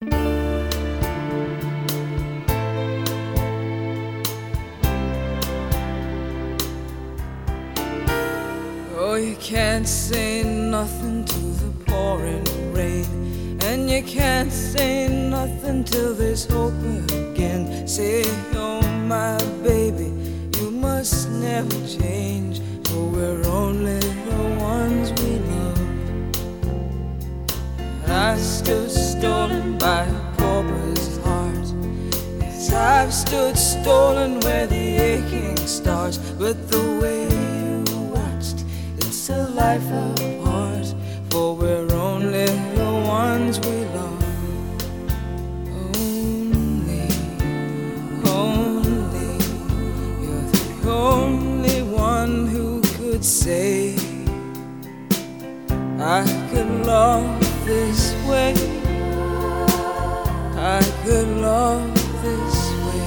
Oh, you can't say nothing to the pouring rain, and you can't say nothing till there's hope again. Say, oh my baby, you must never change, for we're only the ones we love. I stood stolen by a pauper's heart. Yes, I've stood stolen where the aching starts, but the way you watched, it's a life apart, for we're only the ones we love. Only, you're the only one who could say I could love this way, I could love this way.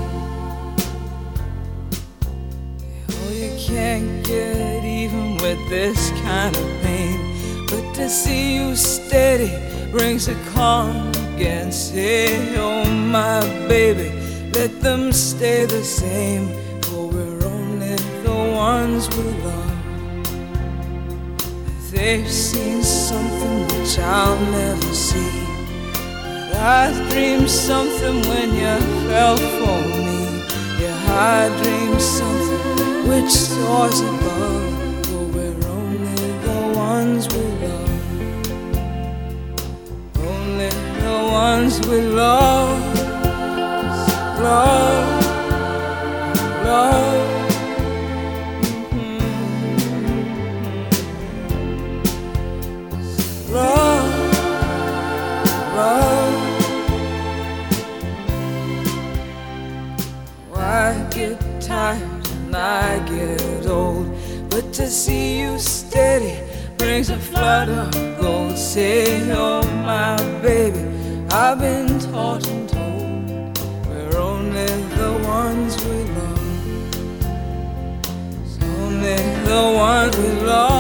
Oh, you can't get even with this kind of pain, but to see you steady brings a calm again. Say, oh my baby, let them stay the same, for we're only the ones we love. They've seen something which I'll never see, but I dreamed something when you fell for me. Yeah, I dreamed something which soars above, for we're only the ones we love. Only the ones we love, love, love. Love, love. Oh, I get tired and I get old, but to see you steady brings a flood of gold. Say, oh my baby, I've been taught and told we're only the ones we love. It's only the ones we love.